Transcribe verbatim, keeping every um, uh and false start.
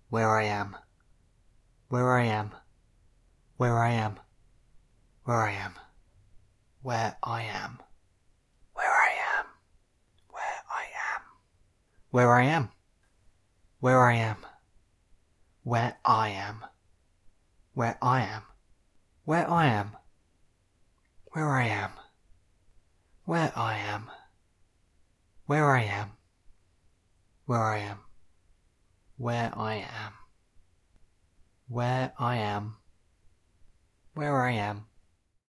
where I am, where I am, where I am, where I am, where I am, where I am, where I am, where I am, where I am, where I am, where I am, where I am, where I am, where I am, where I am, where I am, where I am, where I am, where I am,